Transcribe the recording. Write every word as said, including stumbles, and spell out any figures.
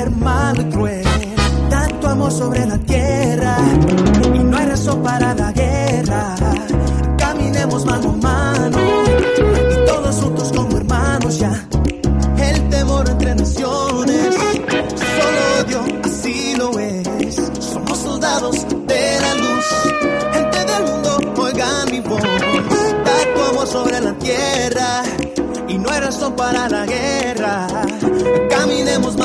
ser malo y cruel. Tanto amor sobre la tierra y no hay razón para la guerra. Caminemos mano a mano y todos juntos como hermanos ya. El temor entre naciones, solo odio, así lo es. Somos soldados de la luz, gente del mundo, oigan mi voz. Tanto amor sobre la tierra y no hay razón para la guerra. Caminemos